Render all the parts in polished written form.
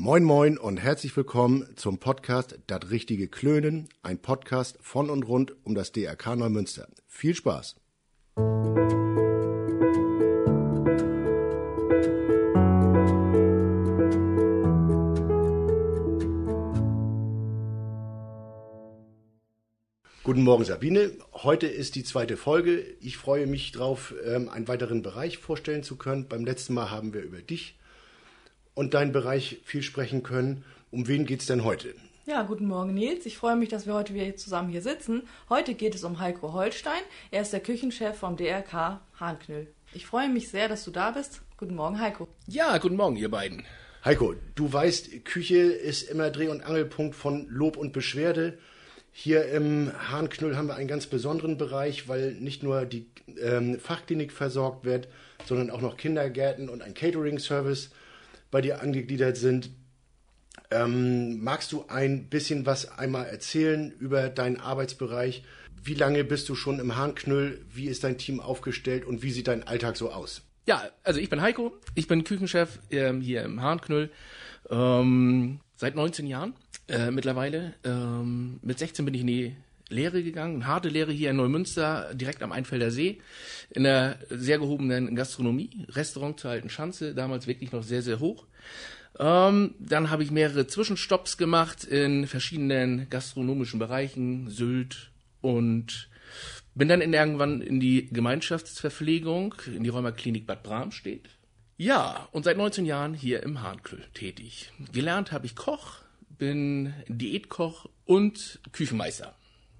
Moin Moin und herzlich willkommen zum Podcast Das richtige Klönen, ein Podcast von und rund um das DRK Neumünster. Viel Spaß! Guten Morgen Sabine, heute ist die zweite Folge. Ich freue mich darauf, einen weiteren Bereich vorstellen zu können. Beim letzten Mal haben wir über dich und deinen Bereich viel sprechen können. Um wen geht es denn heute? Ja, guten Morgen Nils. Ich freue mich, dass wir heute wieder zusammen hier sitzen. Heute geht es um Heiko Holstein. Er ist der Küchenchef vom DRK Hahnknüll. Ich freue mich sehr, dass du da bist. Guten Morgen, Heiko. Ja, guten Morgen, ihr beiden. Heiko, du weißt, Küche ist immer Dreh- und Angelpunkt von Lob und Beschwerde. Hier im Hahnknüll haben wir einen ganz besonderen Bereich, weil nicht nur die Fachklinik versorgt wird, sondern auch noch Kindergärten und ein Catering-Service bei dir angegliedert sind. Magst du ein bisschen was einmal erzählen über deinen Arbeitsbereich? Wie lange bist du schon im Hahnknüll? Wie ist dein Team aufgestellt und wie sieht dein Alltag so aus? Ja, also ich bin Heiko, ich bin Küchenchef hier im Hahnknüll seit 19 Jahren mittlerweile. Mit 16 bin ich in die Lehre gegangen, eine harte Lehre hier in Neumünster, direkt am Einfelder See, in der sehr gehobenen Gastronomie, Restaurant zur Alten Schanze, damals wirklich noch sehr, sehr hoch. Dann habe ich mehrere Zwischenstopps gemacht in verschiedenen gastronomischen Bereichen, Sylt, und bin dann irgendwann in die Gemeinschaftsverpflegung, in die Rheumaklinik Bad Bramstedt. Ja, und seit 19 Jahren hier im Hahnknüll tätig. Gelernt habe ich Koch, bin Diätkoch und Küchenmeister.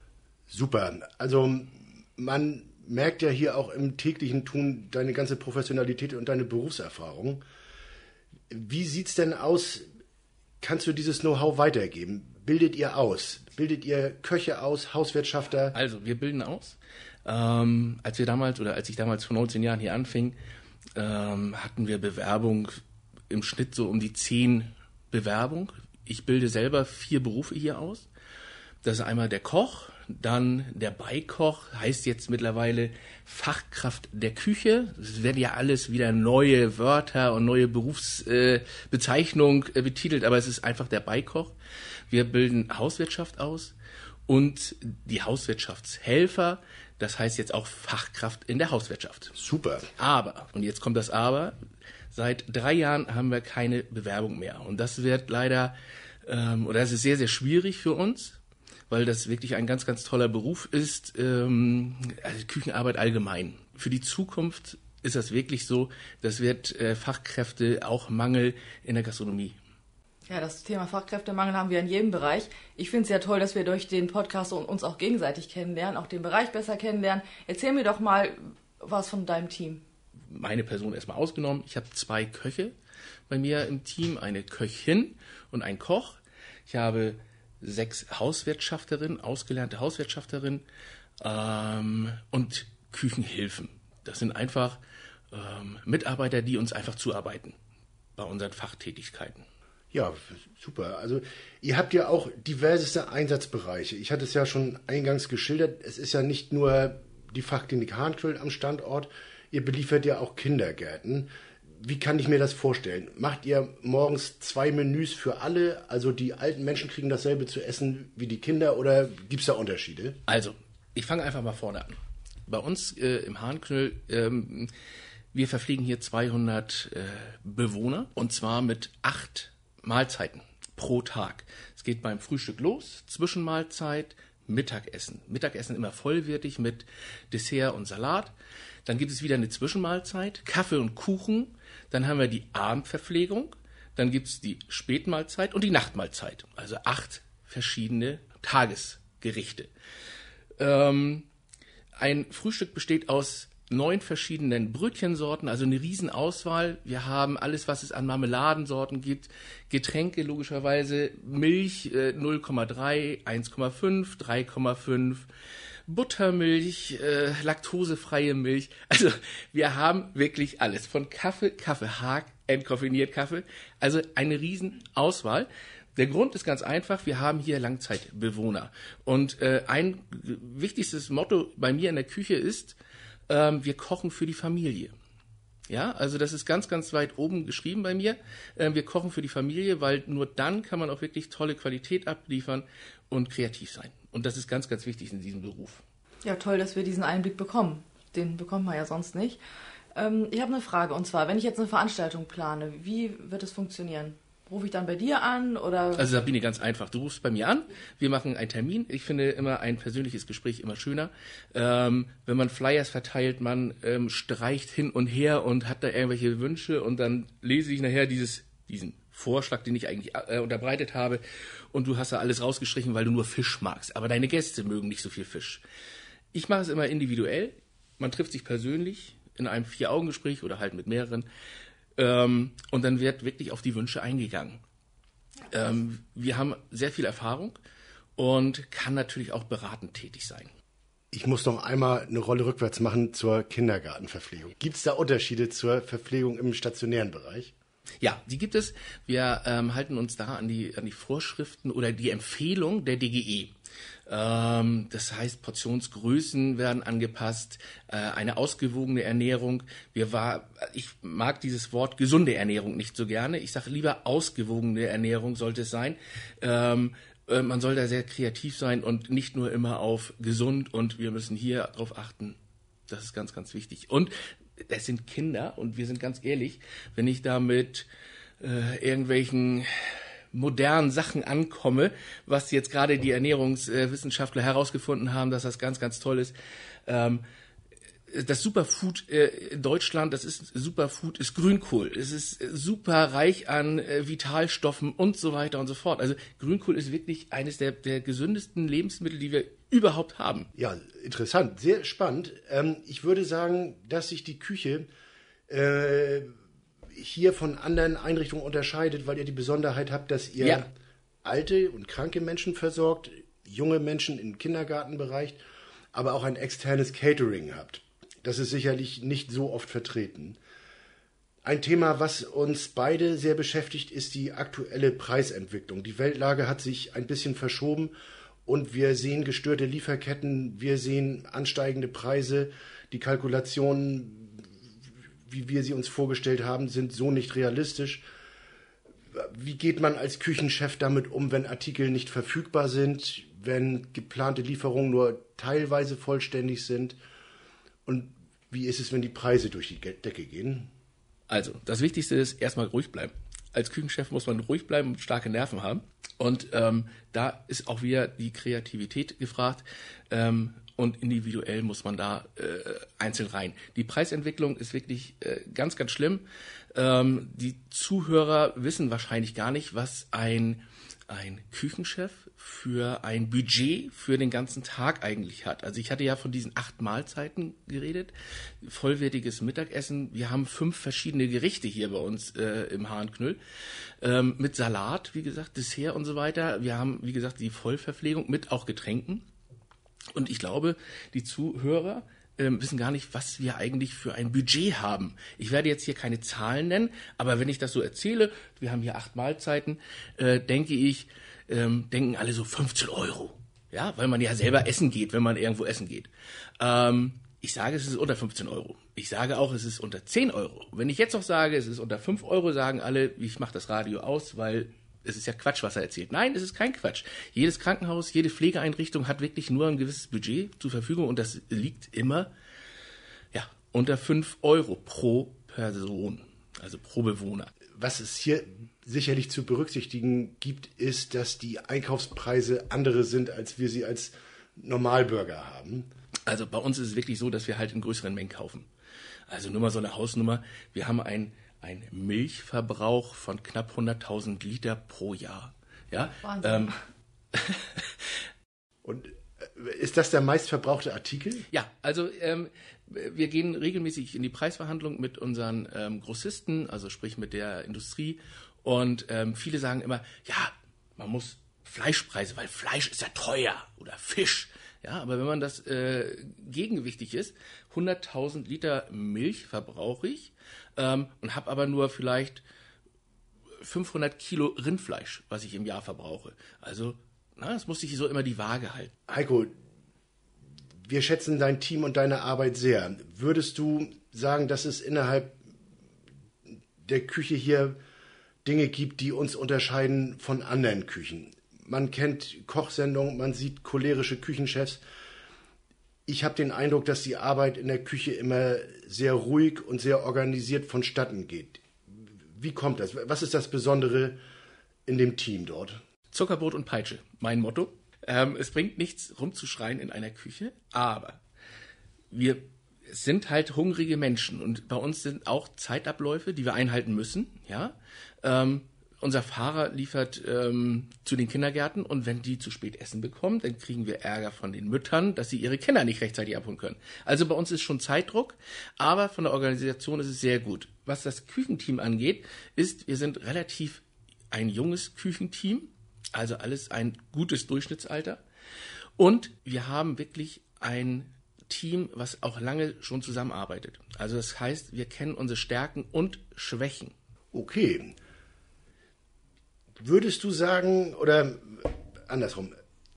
Super. Also man merkt ja hier auch im täglichen Tun deine ganze Professionalität und deine Berufserfahrung. Wie sieht's denn aus? Kannst du dieses Know-how weitergeben? Bildet ihr aus? Bildet ihr Köche aus, Hauswirtschafter? Also, wir bilden aus. Als ich damals vor 19 Jahren hier anfing, hatten wir Bewerbung im Schnitt so um die 10 Bewerbung. Ich bilde selber 4 Berufe hier aus. Das ist einmal der Koch, dann der Beikoch, heißt jetzt mittlerweile Fachkraft der Küche. Es werden ja alles wieder neue Wörter und neue Berufsbezeichnungen betitelt, aber es ist einfach der Beikoch. Wir bilden Hauswirtschaft aus und die Hauswirtschaftshelfer, das heißt jetzt auch Fachkraft in der Hauswirtschaft. Super. Aber, und jetzt kommt das Aber, seit 3 Jahren haben wir keine Bewerbung mehr. Und das wird leider, das ist sehr, sehr schwierig für uns, weil das wirklich ein ganz, ganz toller Beruf ist, also Küchenarbeit allgemein. Für die Zukunft ist das wirklich so, das wird Fachkräfte auch Mangel in der Gastronomie. Ja, das Thema Fachkräftemangel haben wir in jedem Bereich. Ich finde es ja toll, dass wir durch den Podcast uns auch gegenseitig kennenlernen, auch den Bereich besser kennenlernen. Erzähl mir doch mal was von deinem Team. Meine Person erstmal ausgenommen. Ich habe 2 Köche bei mir im Team, eine Köchin und einen Koch. Ich habe 6 Hauswirtschafterinnen, ausgelernte Hauswirtschafterinnen und Küchenhilfen. Das sind einfach Mitarbeiter, die uns einfach zuarbeiten bei unseren Fachtätigkeiten. Ja, super. Also ihr habt ja auch diverseste Einsatzbereiche. Ich hatte es ja schon eingangs geschildert. Es ist ja nicht nur die Fachklinik Hahnknüll am Standort. Ihr beliefert ja auch Kindergärten. Wie kann ich mir das vorstellen? Macht ihr morgens 2 Menüs für alle? Also die alten Menschen kriegen dasselbe zu essen wie die Kinder oder gibt es da Unterschiede? Also, ich fange einfach mal vorne an. Bei uns im Hahnknüll, wir verpflegen hier 200 Bewohner und zwar mit 8 Mahlzeiten pro Tag. Es geht beim Frühstück los, Zwischenmahlzeit, Mittagessen. Mittagessen immer vollwertig mit Dessert und Salat. Dann gibt es wieder eine Zwischenmahlzeit, Kaffee und Kuchen. Dann haben wir die Abendverpflegung. Dann gibt es die Spätmahlzeit und die Nachtmahlzeit. Also 8 verschiedene Tagesgerichte. Ein Frühstück besteht aus 9 verschiedenen Brötchensorten, also eine Riesenauswahl. Wir haben alles, was es an Marmeladensorten gibt, Getränke logischerweise, Milch 0,3, 1,5, 3,5, Buttermilch, laktosefreie Milch. Also wir haben wirklich alles, von Kaffee, Kaffeehag, entkoffeiniert Kaffee, also eine Riesenauswahl. Der Grund ist ganz einfach, wir haben hier Langzeitbewohner. Und ein wichtigstes Motto bei mir in der Küche ist, wir kochen für die Familie. Ja, also das ist ganz, ganz weit oben geschrieben bei mir. Wir kochen für die Familie, weil nur dann kann man auch wirklich tolle Qualität abliefern und kreativ sein. Und das ist ganz, ganz wichtig in diesem Beruf. Ja, toll, dass wir diesen Einblick bekommen. Den bekommt man ja sonst nicht. Ich habe eine Frage, und zwar, wenn ich jetzt eine Veranstaltung plane, wie wird es funktionieren? Rufe ich dann bei dir an oder? Also Sabine, ganz einfach. Du rufst bei mir an, wir machen einen Termin. Ich finde immer ein persönliches Gespräch immer schöner. Wenn man Flyers verteilt, man streicht hin und her und hat da irgendwelche Wünsche und dann lese ich nachher diesen Vorschlag, den ich eigentlich unterbreitet habe und du hast da alles rausgestrichen, weil du nur Fisch magst. Aber deine Gäste mögen nicht so viel Fisch. Ich mache es immer individuell. Man trifft sich persönlich in einem 4-Augen-Gespräch oder halt mit mehreren. Und dann wird wirklich auf die Wünsche eingegangen. Wir haben sehr viel Erfahrung und kann natürlich auch beratend tätig sein. Ich muss noch einmal eine Rolle rückwärts machen zur Kindergartenverpflegung. Gibt es da Unterschiede zur Verpflegung im stationären Bereich? Ja, die gibt es. Wir halten uns da an die Vorschriften oder die Empfehlung der DGE. Das heißt, Portionsgrößen werden angepasst, eine ausgewogene Ernährung. Ich mag dieses Wort gesunde Ernährung nicht so gerne. Ich sage lieber ausgewogene Ernährung sollte es sein. Man soll da sehr kreativ sein und nicht nur immer auf gesund und wir müssen hier drauf achten. Das ist ganz, ganz wichtig. Und es sind Kinder und wir sind ganz ehrlich, wenn ich da mit irgendwelchen modernen Sachen ankomme, was jetzt gerade die Ernährungswissenschaftler herausgefunden haben, dass das ganz, ganz toll ist. Das Superfood in Deutschland, Superfood ist Grünkohl. Es ist super reich an Vitalstoffen und so weiter und so fort. Also Grünkohl ist wirklich eines der gesündesten Lebensmittel, die wir überhaupt haben. Ja, interessant, sehr spannend. Ich würde sagen, dass sich die Küche hier von anderen Einrichtungen unterscheidet, weil ihr die Besonderheit habt, dass ihr alte und kranke Menschen versorgt, junge Menschen im Kindergartenbereich, aber auch ein externes Catering habt. Das ist sicherlich nicht so oft vertreten. Ein Thema, was uns beide sehr beschäftigt, ist die aktuelle Preisentwicklung. Die Weltlage hat sich ein bisschen verschoben und wir sehen gestörte Lieferketten, wir sehen ansteigende Preise. Die Kalkulationen, wie wir sie uns vorgestellt haben, sind so nicht realistisch. Wie geht man als Küchenchef damit um, wenn Artikel nicht verfügbar sind, wenn geplante Lieferungen nur teilweise vollständig sind? Und wie ist es, wenn die Preise durch die Decke gehen? Also, das Wichtigste ist, erstmal ruhig bleiben. Als Küchenchef muss man ruhig bleiben und starke Nerven haben. Und da ist auch wieder die Kreativität gefragt. Und individuell muss man da einzeln rein. Die Preisentwicklung ist wirklich ganz, ganz schlimm. Die Zuhörer wissen wahrscheinlich gar nicht, was ein Küchenchef für ein Budget für den ganzen Tag eigentlich hat. Also ich hatte ja von diesen 8 Mahlzeiten geredet, vollwertiges Mittagessen. Wir haben 5 verschiedene Gerichte hier bei uns im Hahnknüll mit Salat, wie gesagt, Dessert und so weiter. Wir haben, wie gesagt, die Vollverpflegung mit auch Getränken. Und ich glaube, die Zuhörer wissen gar nicht, was wir eigentlich für ein Budget haben. Ich werde jetzt hier keine Zahlen nennen, aber wenn ich das so erzähle, wir haben hier 8 Mahlzeiten, denken alle so 15 €. Ja, weil man ja selber essen geht, wenn man irgendwo essen geht. Ich sage, es ist unter 15 €. Ich sage auch, es ist unter 10 €. Wenn ich jetzt noch sage, es ist unter 5 €, sagen alle, ich mache das Radio aus, weil es ist ja Quatsch, was er erzählt. Nein, es ist kein Quatsch. Jedes Krankenhaus, jede Pflegeeinrichtung hat wirklich nur ein gewisses Budget zur Verfügung und das liegt immer unter 5 € pro Person, also pro Bewohner. Was es hier sicherlich zu berücksichtigen gibt, ist, dass die Einkaufspreise andere sind, als wir sie als Normalbürger haben. Also bei uns ist es wirklich so, dass wir halt in größeren Mengen kaufen. Also nur mal so eine Hausnummer. Wir haben einen Milchverbrauch von knapp 100.000 Liter pro Jahr. Ja? Wahnsinn. Und ist das der meistverbrauchte Artikel? Ja, also wir gehen regelmäßig in die Preisverhandlung mit unseren Grossisten, also sprich mit der Industrie. Und viele sagen immer, ja, man muss Fleischpreise, weil Fleisch ist ja teuer oder Fisch. Ja, aber wenn man das gegengewichtig ist, 100.000 Liter Milch verbrauche ich und habe aber nur vielleicht 500 Kilo Rindfleisch, was ich im Jahr verbrauche. Also, das muss sich so immer die Waage halten. Heiko, wir schätzen dein Team und deine Arbeit sehr. Würdest du sagen, dass es innerhalb der Küche hier Dinge gibt, die uns unterscheiden von anderen Küchen. Man kennt Kochsendungen, man sieht cholerische Küchenchefs. Ich habe den Eindruck, dass die Arbeit in der Küche immer sehr ruhig und sehr organisiert vonstatten geht. Wie kommt das? Was ist das Besondere in dem Team dort? Zuckerbrot und Peitsche, mein Motto. Es bringt nichts, rumzuschreien in einer Küche, aber wir sind halt hungrige Menschen und bei uns sind auch Zeitabläufe, die wir einhalten müssen. Ja, unser Fahrer liefert zu den Kindergärten und wenn die zu spät Essen bekommen, dann kriegen wir Ärger von den Müttern, dass sie ihre Kinder nicht rechtzeitig abholen können. Also bei uns ist schon Zeitdruck, aber von der Organisation ist es sehr gut. Was das Küchenteam angeht, wir sind relativ ein junges Küchenteam, also alles ein gutes Durchschnittsalter und wir haben wirklich ein Team, was auch lange schon zusammenarbeitet. Also das heißt, wir kennen unsere Stärken und Schwächen. Okay. Würdest du sagen, oder andersrum,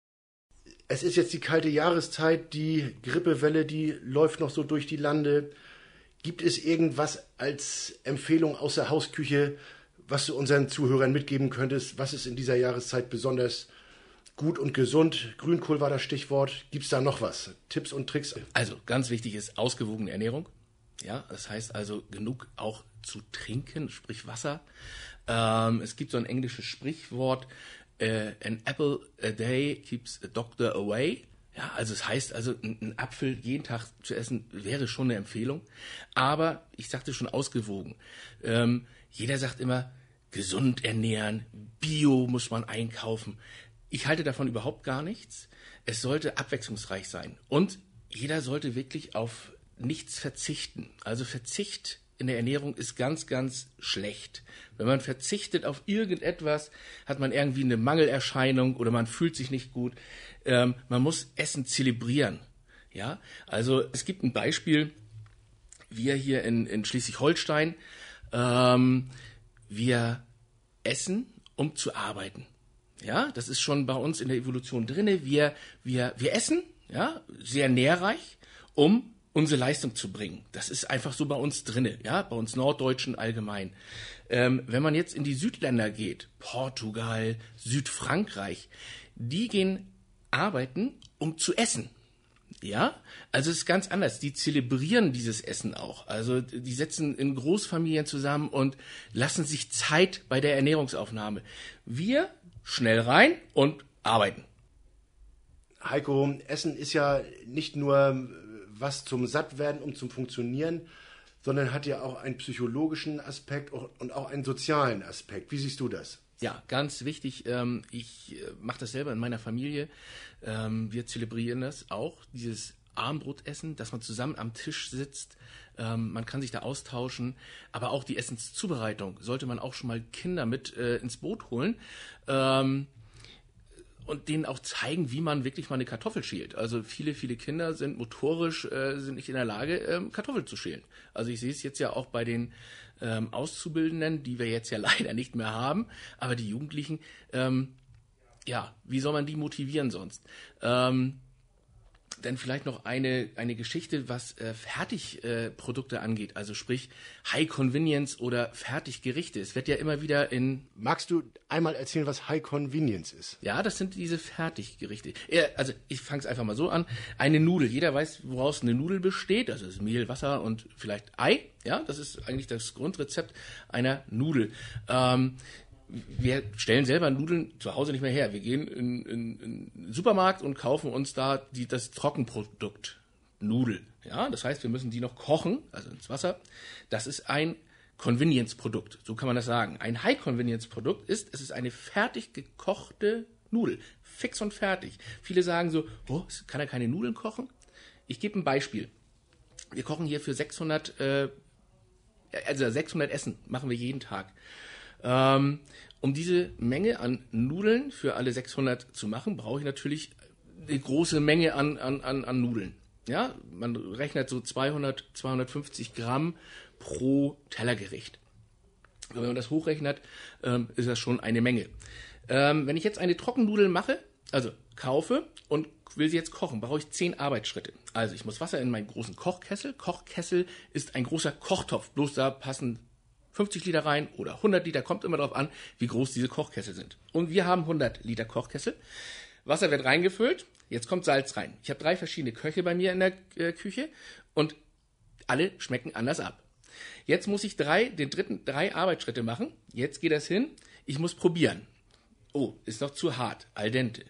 es ist jetzt die kalte Jahreszeit, die Grippewelle, die läuft noch so durch die Lande. Gibt es irgendwas als Empfehlung aus der Hausküche, was du unseren Zuhörern mitgeben könntest? Was ist in dieser Jahreszeit besonders gut und gesund? Grünkohl war das Stichwort. Gibt es da noch was? Tipps und Tricks? Also ganz wichtig ist ausgewogene Ernährung. Ja, das heißt also genug auch zu trinken, sprich Wasser. Es gibt so ein englisches Sprichwort, an apple a day keeps a doctor away. Ja, also es heißt also, ein Apfel jeden Tag zu essen wäre schon eine Empfehlung. Aber ich sagte schon ausgewogen. Jeder sagt immer, gesund ernähren, Bio muss man einkaufen. Ich halte davon überhaupt gar nichts. Es sollte abwechslungsreich sein. Und jeder sollte wirklich auf nichts verzichten. Also Verzicht in der Ernährung ist ganz, ganz schlecht. Wenn man verzichtet auf irgendetwas, hat man irgendwie eine Mangelerscheinung oder man fühlt sich nicht gut. Man muss Essen zelebrieren. Ja, also es gibt ein Beispiel. Wir hier in Schleswig-Holstein, wir essen, um zu arbeiten. Ja, das ist schon bei uns in der Evolution drinne. Wir essen, ja, sehr nährreich, um unsere Leistung zu bringen. Das ist einfach so bei uns drinne, ja, bei uns Norddeutschen allgemein. Wenn man jetzt in die Südländer geht, Portugal, Südfrankreich, die gehen arbeiten, um zu essen. Ja, also es ist ganz anders. Die zelebrieren dieses Essen auch. Also die setzen in Großfamilien zusammen und lassen sich Zeit bei der Ernährungsaufnahme. Wir schnell rein und arbeiten. Heiko, Essen ist ja nicht nur was zum Sattwerden und zum Funktionieren, sondern hat ja auch einen psychologischen Aspekt und auch einen sozialen Aspekt. Wie siehst du das? Ja, ganz wichtig. Ich mache das selber in meiner Familie. Wir zelebrieren das auch, dieses Abendbrotessen, dass man zusammen am Tisch sitzt. Man kann sich da austauschen, aber auch die Essenszubereitung sollte man auch schon mal Kinder mit ins Boot holen. Und denen auch zeigen, wie man wirklich mal eine Kartoffel schält. Also viele Kinder sind motorisch, sind nicht in der Lage, Kartoffeln zu schälen. Also ich sehe es jetzt ja auch bei den Auszubildenden, die wir jetzt ja leider nicht mehr haben, aber die Jugendlichen, wie soll man die motivieren sonst? Dann vielleicht noch eine Geschichte, was Fertigprodukte angeht, also sprich High Convenience oder Fertiggerichte. Es wird ja immer wieder Magst du einmal erzählen, was High Convenience ist? Ja, das sind diese Fertiggerichte. Also ich fange es einfach mal so an. Eine Nudel, jeder weiß, woraus eine Nudel besteht. Also es ist Mehl, Wasser und vielleicht Ei. Ja, das ist eigentlich das Grundrezept einer Nudel. Wir stellen selber Nudeln zu Hause nicht mehr her. Wir gehen in den Supermarkt und kaufen uns da das Trockenprodukt Nudel. Ja, das heißt, wir müssen die noch kochen, also ins Wasser. Das ist ein Convenience-Produkt, so kann man das sagen. Ein High-Convenience-Produkt es ist eine fertig gekochte Nudel, fix und fertig. Viele sagen so, kann er keine Nudeln kochen? Ich gebe ein Beispiel. Wir kochen hier für 600 Essen machen wir jeden Tag. Um diese Menge an Nudeln für alle 600 zu machen, brauche ich natürlich eine große Menge an Nudeln. Ja, man rechnet so 200, 250 Gramm pro Tellergericht. Wenn man das hochrechnet, ist das schon eine Menge. Wenn ich jetzt eine Trockennudel mache, also kaufe und will sie jetzt kochen, brauche ich 10 Arbeitsschritte. Also ich muss Wasser in meinen großen Kochkessel. Kochkessel ist ein großer Kochtopf, bloß da passen 50 Liter rein oder 100 Liter, kommt immer darauf an, wie groß diese Kochkessel sind. Und wir haben 100 Liter Kochkessel. Wasser wird reingefüllt, jetzt kommt Salz rein. Ich habe 3 verschiedene Köche bei mir in der Küche und alle schmecken anders ab. Jetzt muss ich 3 Arbeitsschritte machen. Jetzt geht das hin. Ich muss probieren. Oh, ist noch zu hart, al dente.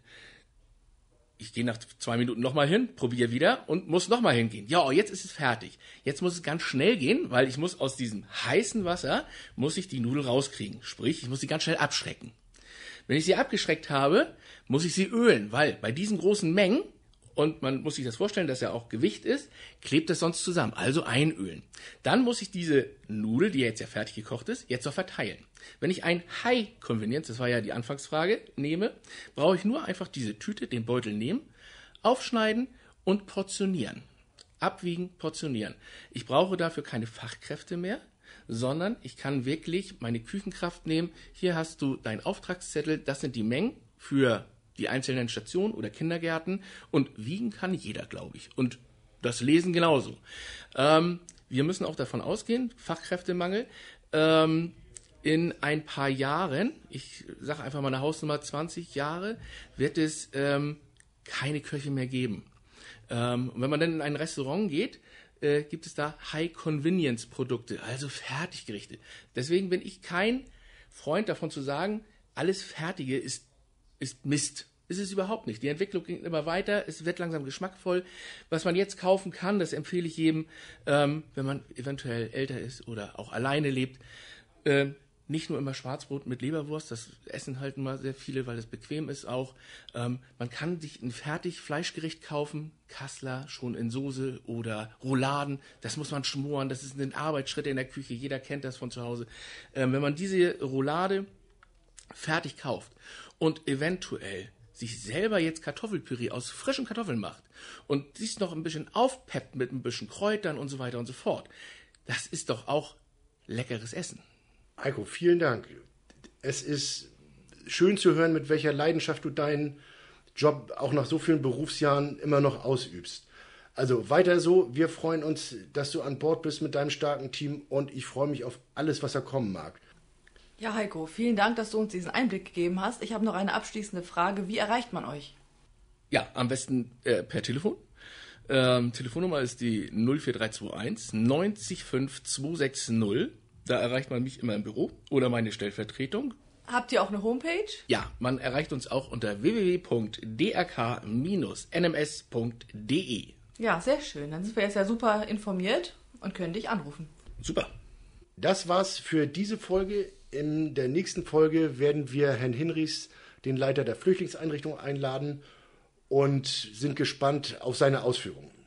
Ich gehe nach 2 Minuten nochmal hin, probiere wieder und muss nochmal hingehen. Ja, jetzt ist es fertig. Jetzt muss es ganz schnell gehen, weil ich muss aus diesem heißen Wasser, muss ich die Nudel rauskriegen. Sprich, ich muss sie ganz schnell abschrecken. Wenn ich sie abgeschreckt habe, muss ich sie ölen, weil bei diesen großen Mengen, und man muss sich das vorstellen, dass ja auch Gewicht ist, klebt es sonst zusammen, also einölen. Dann muss ich diese Nudel, die jetzt ja fertig gekocht ist, jetzt noch verteilen. Wenn ich ein High Convenience, das war ja die Anfangsfrage, nehme, brauche ich nur einfach diese Tüte, den Beutel nehmen, aufschneiden und portionieren. Abwiegen, portionieren. Ich brauche dafür keine Fachkräfte mehr, sondern ich kann wirklich meine Küchenkraft nehmen. Hier hast du deinen Auftragszettel, das sind die Mengen für die einzelnen Stationen oder Kindergärten und wiegen kann jeder, glaube ich. Und das Lesen genauso. Wir müssen auch davon ausgehen, Fachkräftemangel, in ein paar Jahren, ich sage einfach mal eine Hausnummer 20 Jahre, wird es keine Köche mehr geben. Und wenn man dann in ein Restaurant geht, gibt es da High-Convenience-Produkte, also Fertiggerichte. Deswegen bin ich kein Freund davon zu sagen, alles Fertige ist Mist. Ist es überhaupt nicht. Die Entwicklung geht immer weiter, es wird langsam geschmackvoll. Was man jetzt kaufen kann, das empfehle ich jedem, wenn man eventuell älter ist oder auch alleine lebt, nicht nur immer Schwarzbrot mit Leberwurst, das essen halt immer sehr viele, weil es bequem ist auch. Man kann sich ein Fertig-Fleischgericht kaufen, Kassler schon in Soße oder Rouladen, das muss man schmoren, das ist ein Arbeitsschritt in der Küche, jeder kennt das von zu Hause. Wenn man diese Roulade fertig kauft und eventuell sich selber jetzt Kartoffelpüree aus frischen Kartoffeln macht und sich noch ein bisschen aufpeppt mit ein bisschen Kräutern und so weiter und so fort, das ist doch auch leckeres Essen. Heiko, vielen Dank. Es ist schön zu hören, mit welcher Leidenschaft du deinen Job auch nach so vielen Berufsjahren immer noch ausübst. Also weiter so. Wir freuen uns, dass du an Bord bist mit deinem starken Team und ich freue mich auf alles, was da kommen mag. Ja, Heiko, vielen Dank, dass du uns diesen Einblick gegeben hast. Ich habe noch eine abschließende Frage. Wie erreicht man euch? Ja, am besten per Telefon. Telefonnummer ist die 04321 90 5 260. Da erreicht man mich immer im Büro oder meine Stellvertretung. Habt ihr auch eine Homepage? Ja, man erreicht uns auch unter www.drk-nms.de. Ja, sehr schön. Dann sind wir jetzt ja super informiert und können dich anrufen. Super. Das war's für diese Folge. In der nächsten Folge werden wir Herrn Hinrichs, den Leiter der Flüchtlingseinrichtung, einladen und sind gespannt auf seine Ausführungen.